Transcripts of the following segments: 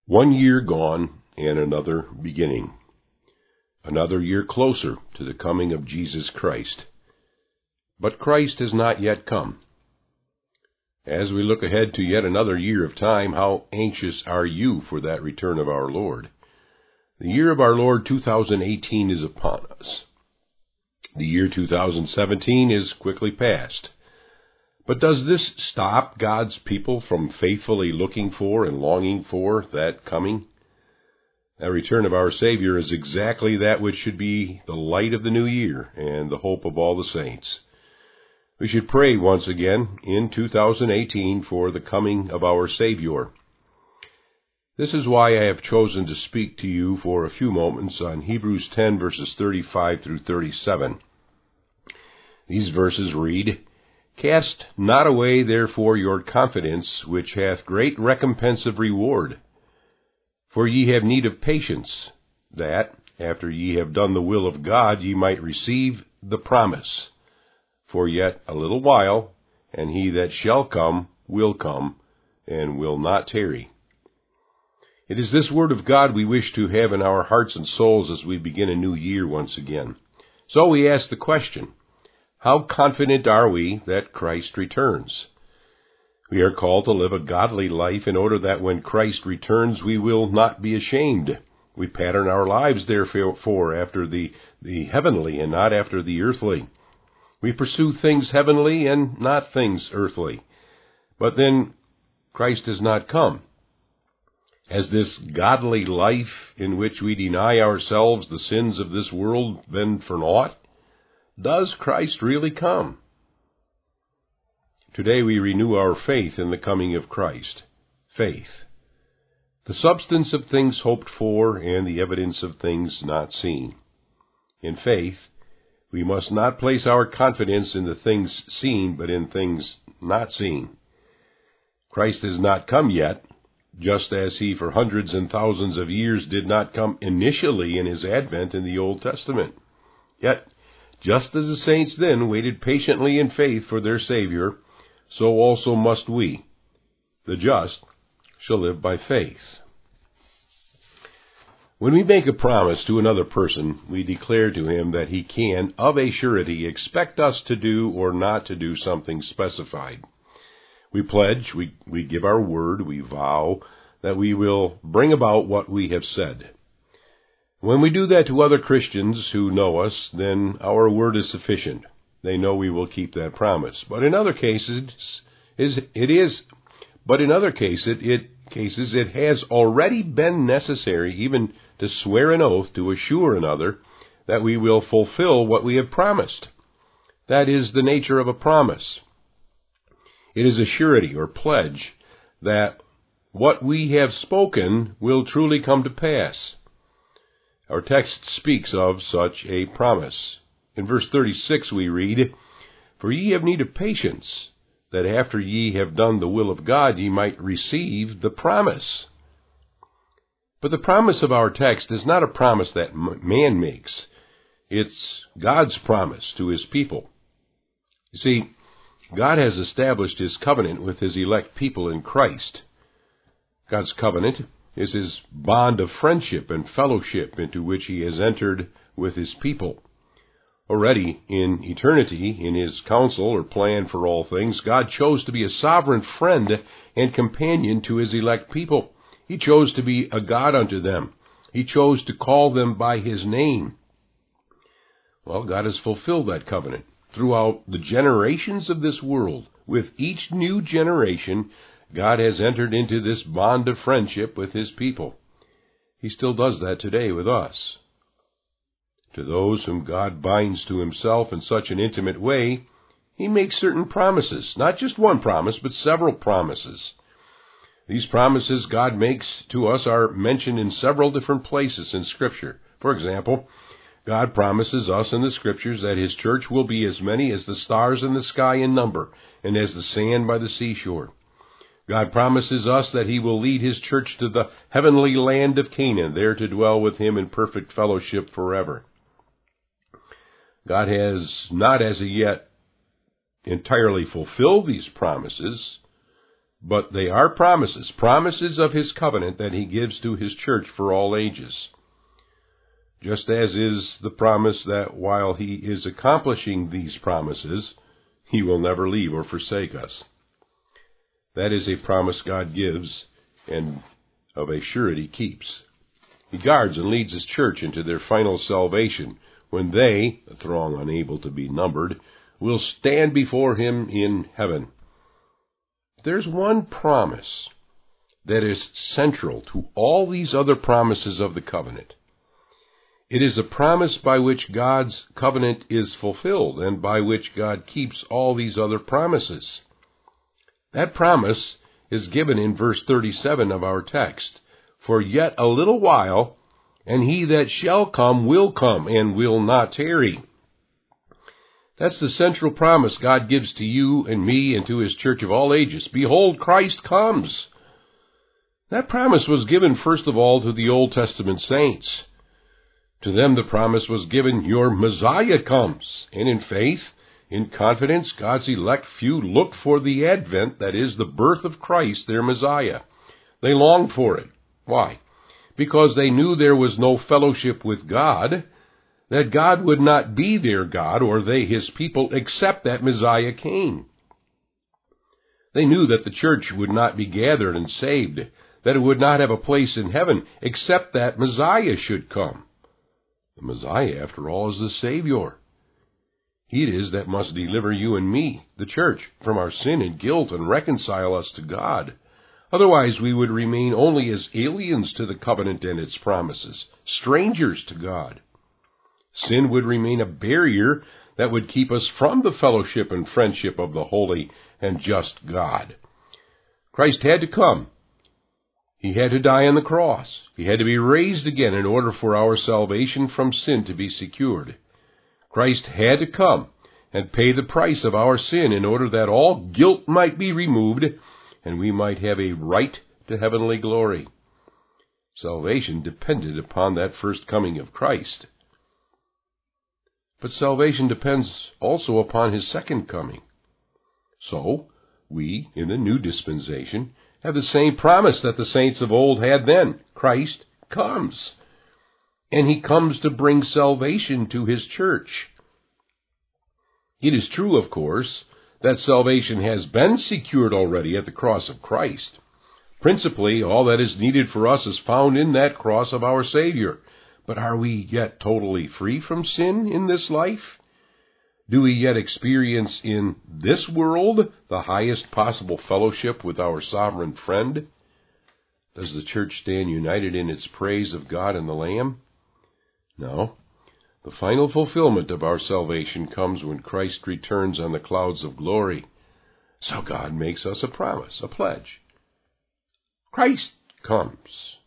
1 year gone and another beginning. Another year closer to the coming of Jesus Christ. But Christ has not yet come. As we look ahead to yet another year of time, how anxious are you for that return of our Lord? The year of our Lord 2018 is upon us. The year 2017 is quickly past. But does this stop God's people from faithfully looking for and longing for that coming? That return of our Savior is exactly that which should be the light of the new year and the hope of all the saints. We should pray once again in 2018 for the coming of our Savior. This is why I have chosen to speak to you for a few moments on Hebrews 10 verses 35 through 37. These verses read, "Cast not away therefore your confidence, which hath great recompense of reward. For ye have need of patience, that, after ye have done the will of God, ye might receive the promise. For yet a little while, and he that shall come, and will not tarry." It is this word of God we wish to have in our hearts and souls as we begin a new year once again. So we ask the question, how confident are we that Christ returns? We are called to live a godly life in order that when Christ returns we will not be ashamed. We pattern our lives therefore after the heavenly and not after the earthly. We pursue things heavenly and not things earthly. But then Christ has not come. Has this godly life in which we deny ourselves the sins of this world been for naught? Does Christ really come? Today we renew our faith in the coming of Christ. Faith, the substance of things hoped for and the evidence of things not seen. In faith, we must not place our confidence in the things seen, but in things not seen. Christ has not come yet, just as he for hundreds and thousands of years did not come initially in his advent in the Old Testament. Yet, just as the saints then waited patiently in faith for their Savior, so also must we. The just shall live by faith. When we make a promise to another person, we declare to him that he can, of a surety, expect us to do or not to do something specified. We pledge, we give our word, we vow that we will bring about what we have said. When we do that to other Christians who know us, then our word is sufficient. They know we will keep that promise. But in other cases, it has already been necessary even to swear an oath to assure another that we will fulfill what we have promised. That is the nature of a promise. It is a surety or pledge that what we have spoken will truly come to pass. Our text speaks of such a promise. In verse 36 we read, "For ye have need of patience, that after ye have done the will of God ye might receive the promise." But the promise of our text is not a promise that man makes. It's God's promise to his people. You see, God has established his covenant with his elect people in Christ. God's covenant is his bond of friendship and fellowship into which he has entered with his people. Already in eternity, in his counsel or plan for all things, God chose to be a sovereign friend and companion to his elect people. He chose to be a God unto them. He chose to call them by his name. Well, God has fulfilled that covenant throughout the generations of this world. With each new generation, God has entered into this bond of friendship with his people. He still does that today with us. To those whom God binds to himself in such an intimate way, he makes certain promises. Not just one promise, but several promises. These promises God makes to us are mentioned in several different places in Scripture. For example, God promises us in the Scriptures that his church will be as many as the stars in the sky in number, and as the sand by the seashore. God promises us that he will lead his church to the heavenly land of Canaan, there to dwell with him in perfect fellowship forever. God has not as yet entirely fulfilled these promises, But they are promises, promises of his covenant that he gives to his church for all ages. Just as is the promise that while he is accomplishing these promises, he will never leave or forsake us. That is a promise God gives, and of a surety keeps. He guards and leads his church into their final salvation, when they, a throng unable to be numbered, will stand before him in heaven. There's one promise that is central to all these other promises of the covenant. It is a promise by which God's covenant is fulfilled and by which God keeps all these other promises. That promise is given in verse 37 of our text. For yet a little while, and he that shall come will come and will not tarry. That's the central promise God gives to you and me and to his church of all ages. Behold, Christ comes. That promise was given first of all to the Old Testament saints. To them the promise was given, your Messiah comes. And in faith, in confidence, God's elect few looked for the advent, that is, the birth of Christ, their Messiah. They longed for it. Why? Because they knew there was no fellowship with God, that God would not be their God, or they his people, except that Messiah came. They knew that the church would not be gathered and saved, that it would not have a place in heaven, except that Messiah should come. The Messiah, after all, is the Savior. He it is that must deliver you and me, the church, from our sin and guilt and reconcile us to God. Otherwise we would remain only as aliens to the covenant and its promises, strangers to God. Sin would remain a barrier that would keep us from the fellowship and friendship of the holy and just God. Christ had to come. He had to die on the cross. He had to be raised again in order for our salvation from sin to be secured. Christ had to come and pay the price of our sin in order that all guilt might be removed and we might have a right to heavenly glory. Salvation depended upon that first coming of Christ. But salvation depends also upon his second coming. So, we, in the new dispensation, have the same promise that the saints of old had then. Christ comes. And he comes to bring salvation to his church. It is true, of course, that salvation has been secured already at the cross of Christ. Principally, all that is needed for us is found in that cross of our Savior. But are we yet totally free from sin in this life? Do we yet experience in this world the highest possible fellowship with our sovereign friend? Does the church stand united in its praise of God and the Lamb? No. The final fulfillment of our salvation comes when Christ returns on the clouds of glory. So God makes us a promise, a pledge. Christ comes.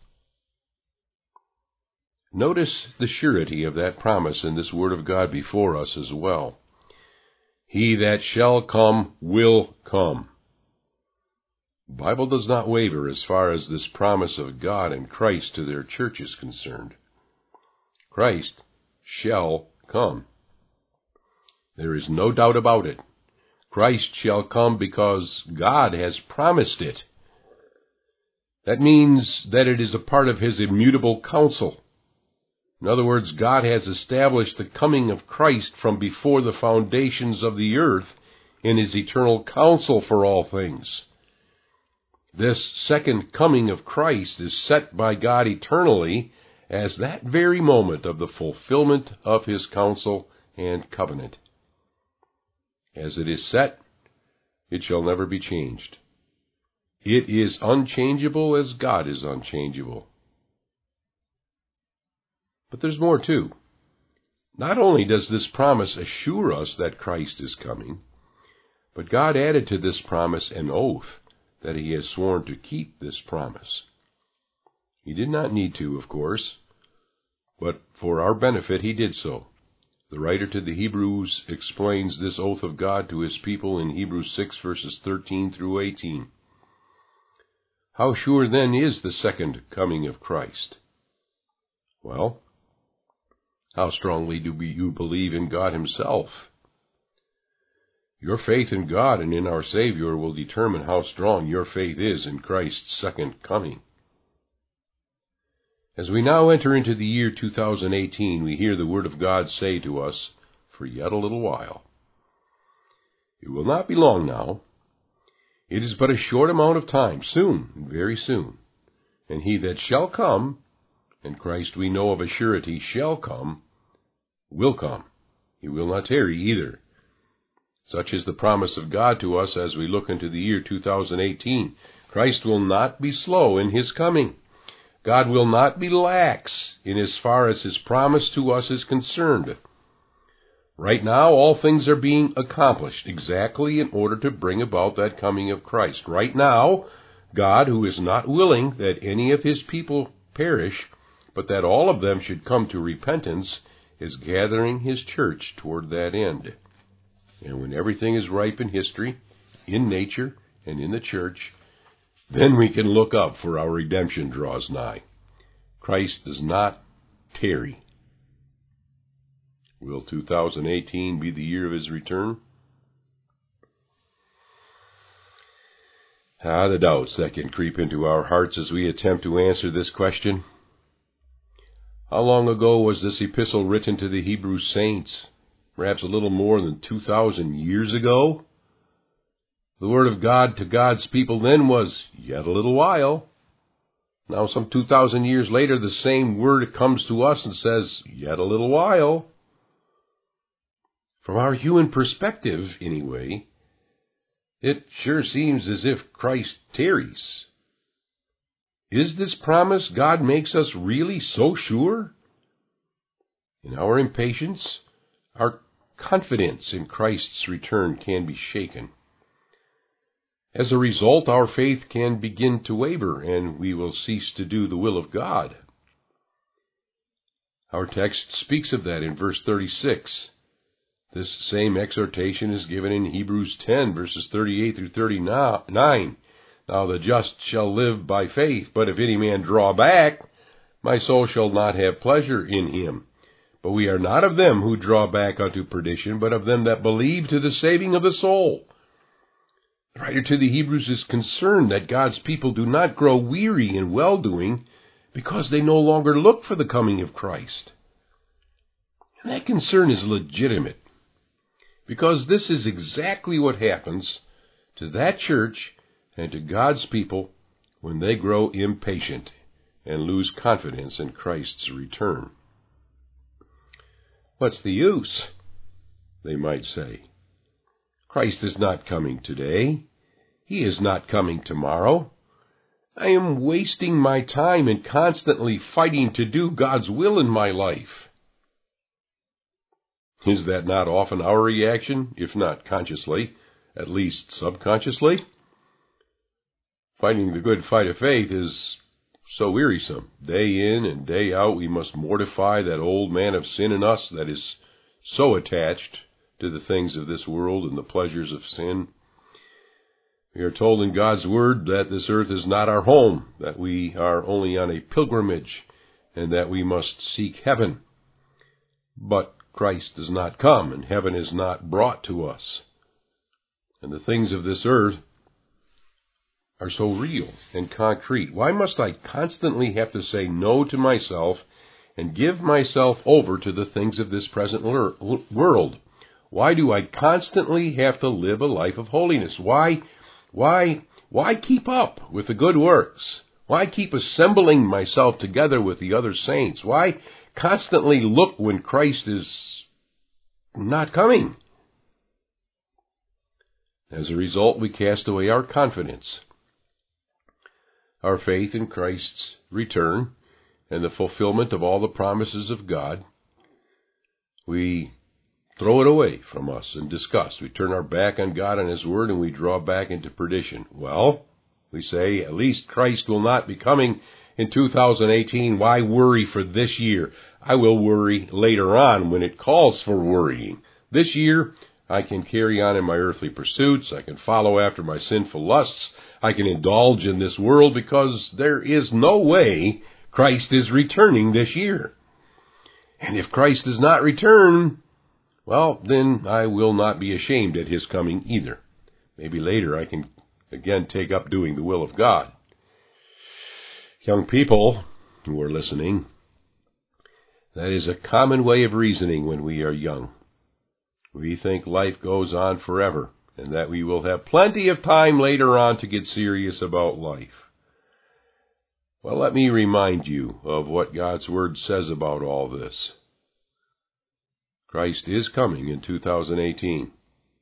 Notice the surety of that promise in this word of God before us as well. He that shall come will come. The Bible does not waver as far as this promise of God and Christ to their church is concerned. Christ shall come. There is no doubt about it. Christ shall come because God has promised it. That means that it is a part of his immutable counsel. In other words, God has established the coming of Christ from before the foundations of the earth in his eternal counsel for all things. This second coming of Christ is set by God eternally as that very moment of the fulfillment of his counsel and covenant. As it is set, it shall never be changed. It is unchangeable as God is unchangeable. But there's more too. Not only does this promise assure us that Christ is coming, but God added to this promise an oath that he has sworn to keep this promise. He did not need to, of course, but for our benefit he did so. The writer to the Hebrews explains this oath of God to his people in Hebrews 6 verses 13 through 18. How sure then is the second coming of Christ? Well, how strongly do you believe in God himself? Your faith in God and in our Savior will determine how strong your faith is in Christ's second coming. As we now enter into the year 2018, we hear the Word of God say to us, "For yet a little while." It will not be long now. It is but a short amount of time, soon, very soon. And he that shall come, and Christ we know of a surety shall come, will come. He will not tarry either. Such is the promise of God to us as we look into the year 2018. Christ will not be slow in his coming. God will not be lax in as far as his promise to us is concerned. Right now, all things are being accomplished exactly in order to bring about that coming of Christ. Right now, God, who is not willing that any of his people perish, but that all of them should come to repentance, is gathering his church toward that end. And when everything is ripe in history, in nature, and in the church, then we can look up, for our redemption draws nigh. Christ does not tarry. Will 2018 be the year of his return? The doubts that can creep into our hearts as we attempt to answer this question. How long ago was this epistle written to the Hebrew saints? Perhaps a little more than 2,000 years ago? The word of God to God's people then was, "Yet a little while." Now, some 2,000 years later, the same word comes to us and says, "Yet a little while." From our human perspective, anyway, it sure seems as if Christ tarries. Is this promise God makes us really so sure? In our impatience, our confidence in Christ's return can be shaken. As a result, our faith can begin to waver, and we will cease to do the will of God. Our text speaks of that in verse 36. This same exhortation is given in Hebrews 10, verses 38 through 39. Now the just shall live by faith, but if any man draw back, my soul shall not have pleasure in him. But we are not of them who draw back unto perdition, but of them that believe to the saving of the soul. The writer to the Hebrews is concerned that God's people do not grow weary in well-doing because they no longer look for the coming of Christ. And that concern is legitimate, because this is exactly what happens to that church and to God's people when they grow impatient and lose confidence in Christ's return. What's the use? They might say. Christ is not coming today. He is not coming tomorrow. I am wasting my time and constantly fighting to do God's will in my life. Is that not often our reaction, if not consciously, at least subconsciously? Fighting the good fight of faith is so wearisome. Day in and day out, we must mortify that old man of sin in us that is so attached to the things of this world and the pleasures of sin. We are told in God's Word that this earth is not our home, that we are only on a pilgrimage, and that we must seek heaven. But Christ does not come, and heaven is not brought to us. And the things of this earth are so real and concrete. Why must I constantly have to say no to myself and give myself over to the things of this present world? Why do I constantly have to live a life of holiness? Why keep up with the good works? Why keep assembling myself together with the other saints? Why constantly look when Christ is not coming? As a result, we cast away our confidence, our faith in Christ's return, and the fulfillment of all the promises of God. We throw it away from us in disgust. We turn our back on God and His Word, and we draw back into perdition. Well, we say, at least Christ will not be coming in 2018. Why worry for this year? I will worry later on when it calls for worrying. This year, I can carry on in my earthly pursuits. I can follow after my sinful lusts. I can indulge in this world because there is no way Christ is returning this year. And if Christ does not return, well, then I will not be ashamed at his coming either. Maybe later I can again take up doing the will of God. Young people who are listening, that is a common way of reasoning when we are young. We think life goes on forever, and that we will have plenty of time later on to get serious about life. Well, let me remind you of what God's Word says about all this. Christ is coming in 2018.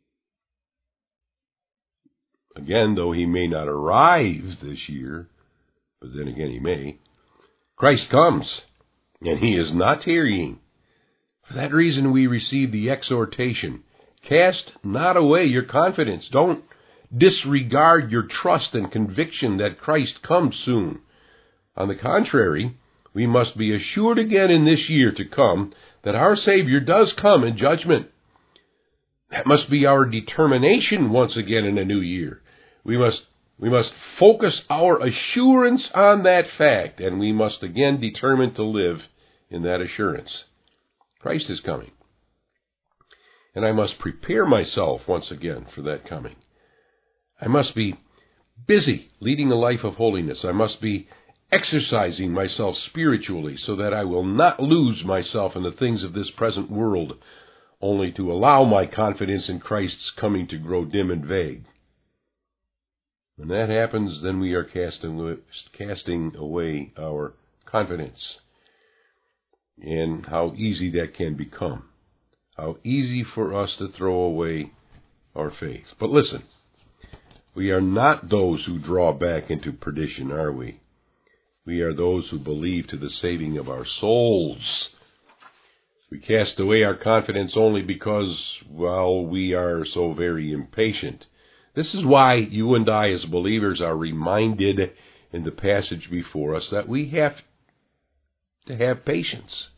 Again, though he may not arrive this year, but then again he may, Christ comes, and he is not tarrying. For that reason we receive the exhortation, cast not away your confidence. Don't disregard your trust and conviction that Christ comes soon. On the contrary, we must be assured again in this year to come that our Savior does come in judgment. That must be our determination once again in a new year. We must focus our assurance on that fact, and we must again determine to live in that assurance. Christ is coming. And I must prepare myself once again for that coming. I must be busy leading a life of holiness. I must be exercising myself spiritually so that I will not lose myself in the things of this present world, only to allow my confidence in Christ's coming to grow dim and vague. When that happens, then we are casting away our confidence. And how easy that can become. How easy for us to throw away our faith. But listen, we are not those who draw back into perdition, are we? We are those who believe to the saving of our souls. We cast away our confidence only because, well, we are so very impatient. This is why you and I as believers are reminded in the passage before us that we have to have patience.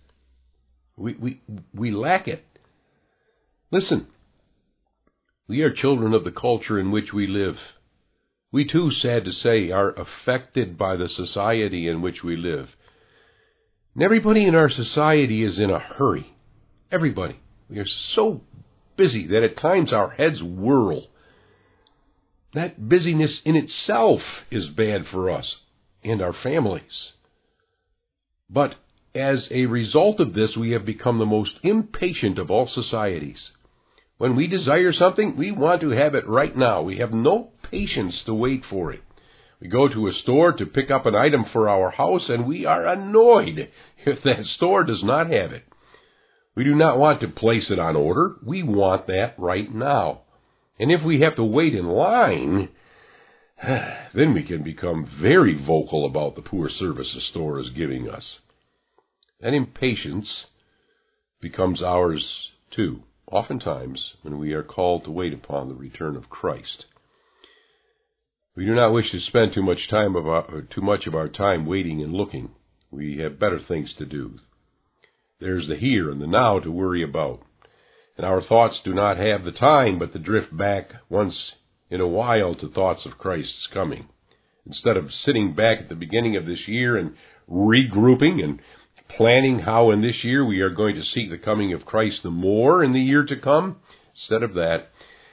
We lack it. Listen, we are children of the culture in which we live. We too, sad to say, are affected by the society in which we live. And everybody in our society is in a hurry. Everybody. We are so busy that at times our heads whirl. That busyness in itself is bad for us and our families. But as a result of this, we have become the most impatient of all societies. When we desire something, we want to have it right now. We have no patience to wait for it. We go to a store to pick up an item for our house, and we are annoyed if that store does not have it. We do not want to place it on order. We want that right now. And if we have to wait in line, then we can become very vocal about the poor service the store is giving us. That impatience becomes ours too, oftentimes when we are called to wait upon the return of Christ. We do not wish to spend too much of our time waiting and looking. We have better things to do. There's the here and the now to worry about. And our thoughts do not have the time but to drift back once in a while to thoughts of Christ's coming. Instead of sitting back at the beginning of this year and regrouping and planning how in this year we are going to seek the coming of Christ the more in the year to come, instead of that,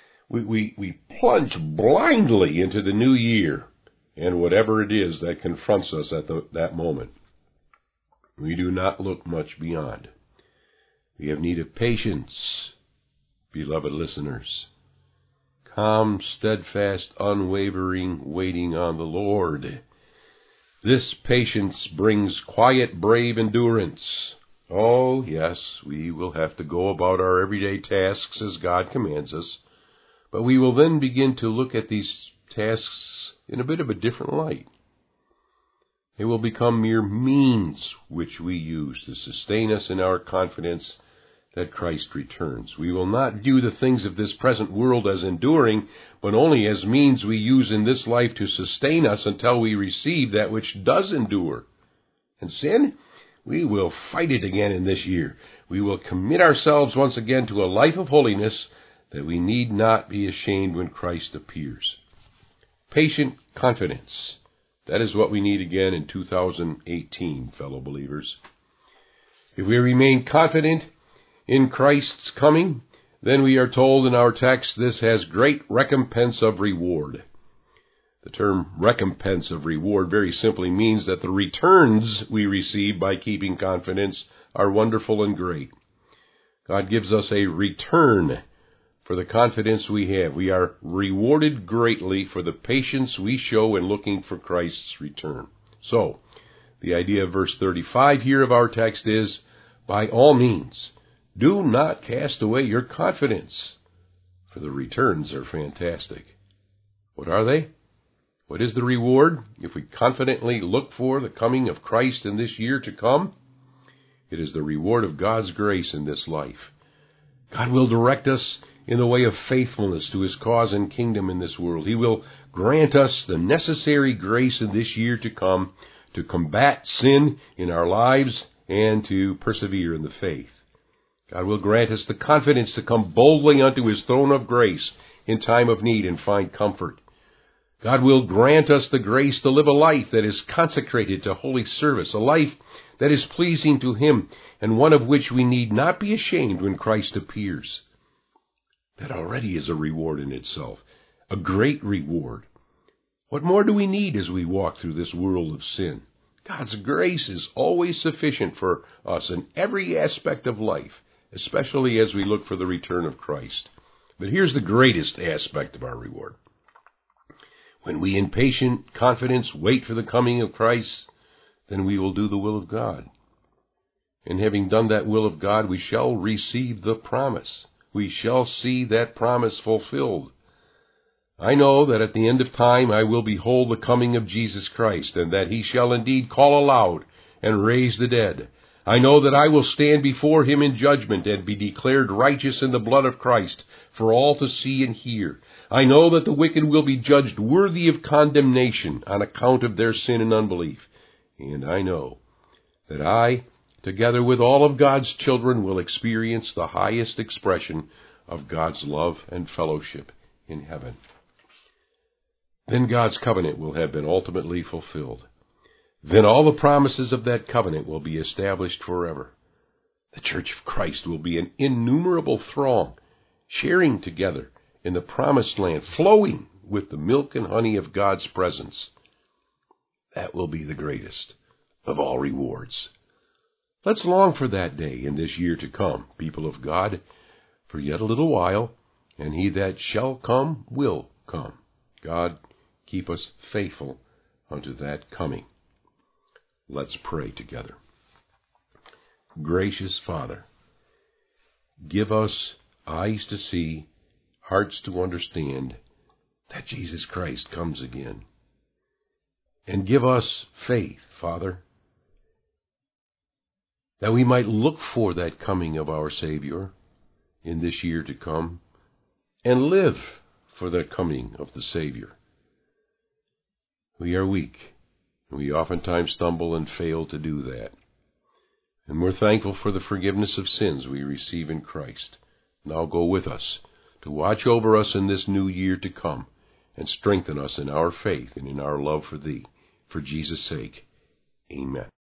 we plunge blindly into the new year and whatever it is that confronts us at that moment. We do not look much beyond. We have need of patience, beloved listeners. Calm, steadfast, unwavering waiting on the Lord. This patience brings quiet, brave endurance. Oh, yes, we will have to go about our everyday tasks as God commands us, but we will then begin to look at these tasks in a bit of a different light. They will become mere means which we use to sustain us in our confidence that Christ returns. We will not view the things of this present world as enduring, but only as means we use in this life to sustain us until we receive that which does endure. And sin, we will fight it again in this year. We will commit ourselves once again to a life of holiness that we need not be ashamed when Christ appears. Patient confidence. That is what we need again in 2018, fellow believers. If we remain confident in Christ's coming, then we are told in our text, this has great recompense of reward. The term recompense of reward very simply means that the returns we receive by keeping confidence are wonderful and great. God gives us a return for the confidence we have. We are rewarded greatly for the patience we show in looking for Christ's return. So, the idea of verse 35 here of our text is, by all means, do not cast away your confidence, for the returns are fantastic. What are they? What is the reward if we confidently look for the coming of Christ in this year to come? It is the reward of God's grace in this life. God will direct us in the way of faithfulness to His cause and kingdom in this world. He will grant us the necessary grace in this year to come to combat sin in our lives and to persevere in the faith. God will grant us the confidence to come boldly unto His throne of grace in time of need and find comfort. God will grant us the grace to live a life that is consecrated to holy service, a life that is pleasing to Him, and one of which we need not be ashamed when Christ appears. That already is a reward in itself, a great reward. What more do we need as we walk through this world of sin? God's grace is always sufficient for us in every aspect of life, especially as we look for the return of Christ. But here's the greatest aspect of our reward. When we in patient confidence wait for the coming of Christ, then we will do the will of God. And having done that will of God, we shall receive the promise. We shall see that promise fulfilled. I know that at the end of time I will behold the coming of Jesus Christ, and that He shall indeed call aloud and raise the dead. I know that I will stand before Him in judgment and be declared righteous in the blood of Christ for all to see and hear. I know that the wicked will be judged worthy of condemnation on account of their sin and unbelief. And I know that I, together with all of God's children, will experience the highest expression of God's love and fellowship in heaven. Then God's covenant will have been ultimately fulfilled. Then all the promises of that covenant will be established forever. The Church of Christ will be an innumerable throng, sharing together in the promised land, flowing with the milk and honey of God's presence. That will be the greatest of all rewards. Let's long for that day in this year to come, people of God, for yet a little while, and He that shall come will come. God, keep us faithful unto that coming. Let's pray together. Gracious Father, give us eyes to see, hearts to understand that Jesus Christ comes again. And give us faith, Father, that we might look for that coming of our Savior in this year to come and live for the coming of the Savior. We are weak. We oftentimes stumble and fail to do that. And we're thankful for the forgiveness of sins we receive in Christ. Now go with us to watch over us in this new year to come and strengthen us in our faith and in our love for Thee. For Jesus' sake, amen.